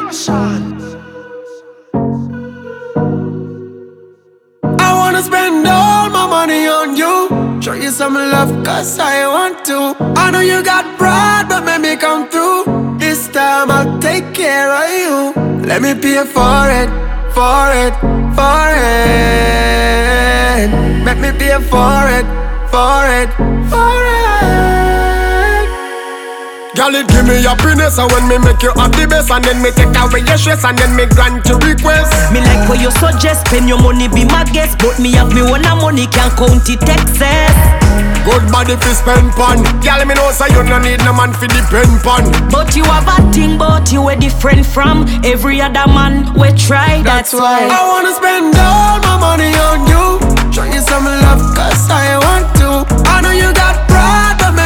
I wanna spend all my money on you. Show you some love cause I want to. I know you got pride but make me come through. This time I'll take care of you. Let me pay for it, for it, for it. Make me pay for it, for it, for it. Girl, it give me happiness, and when me make you happy best, and then me take away your stress, and then me grant your request. Me like what you suggest, spend your money be my guest, but me have me one money can't count it excess. Good body fi spend pon. Girl, me know say you no need no man fi depend pon. But you have a thing, but you are different from every other man we try. That's why I wanna spend all my money on you. Show you some love cause I want to. I know you got pride